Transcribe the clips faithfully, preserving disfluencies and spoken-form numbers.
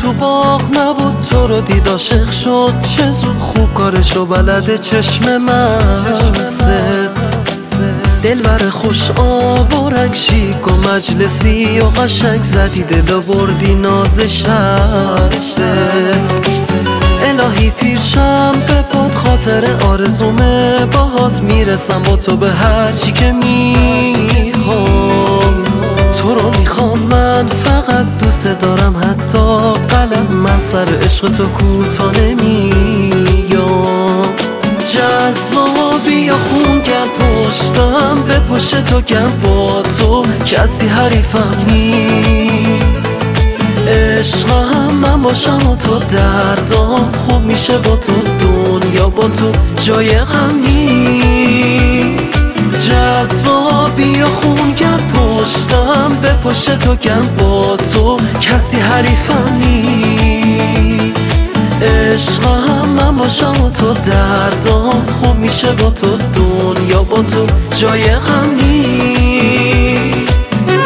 تو باغ نبود تو رو دید عاشق شد، چه زود خوب کارشو بلده چشم مست. دلبر خوش آب و رنگ شیک و مجلسی و قشنگ زدی دل و بردی نازش هسته. الهی پیرشم به پاد خاطر آرزومه، باهات میرسم با تو به هر چی که میخوام. تو رو میخوام من فقط دوست دارم، حتی قلم من سر عشق تو کوتا نمیام. جذابی یا خونگرم پشتم به پشت تو گم، با تو کسی حریفم نیست. عشقم من باشم و تو دردام خوب میشه با تو، دنیا با تو جای غم نیست. جذابی یا خونگرم پشتم به پشت تو گم، با تو کسی حریفم نیست. عشقم من باشم و تو دردام خوب میشه با تو، دنیا با تو جای غم نیست.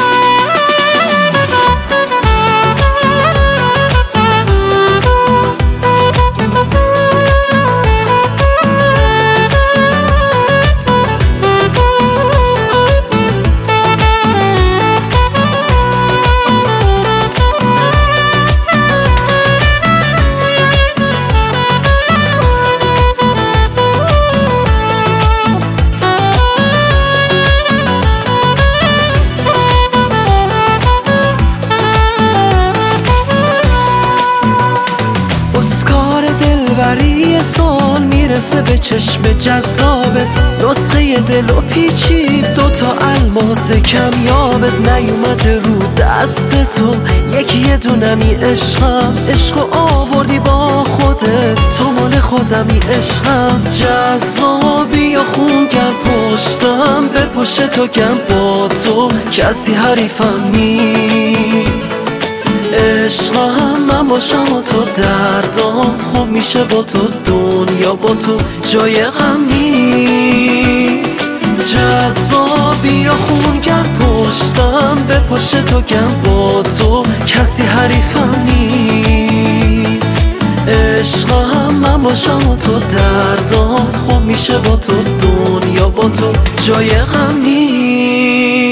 دلبری سال میرسه به چشم جذابت، نسخه دل و پیچید دوتا الماس کمیابت. نیومده رو دست تو یکی یه دونمی عشقم، عشقو آوردی با خودت تو مال خودمی عشقم. جذابی یا خونگرم پشتم به پشت تو گم، با تو کسی حریفم نیست. عشقم من باشم و تو دردام خوب میشه با تو، دنیا با تو جای غم نیست. جذابی یا خونگرم پشتم به پشت تو گم، با تو کسی حریفم نیست. عشقم من باشم و تو دردام خوب میشه با تو، دنیا با تو جای غم نیست.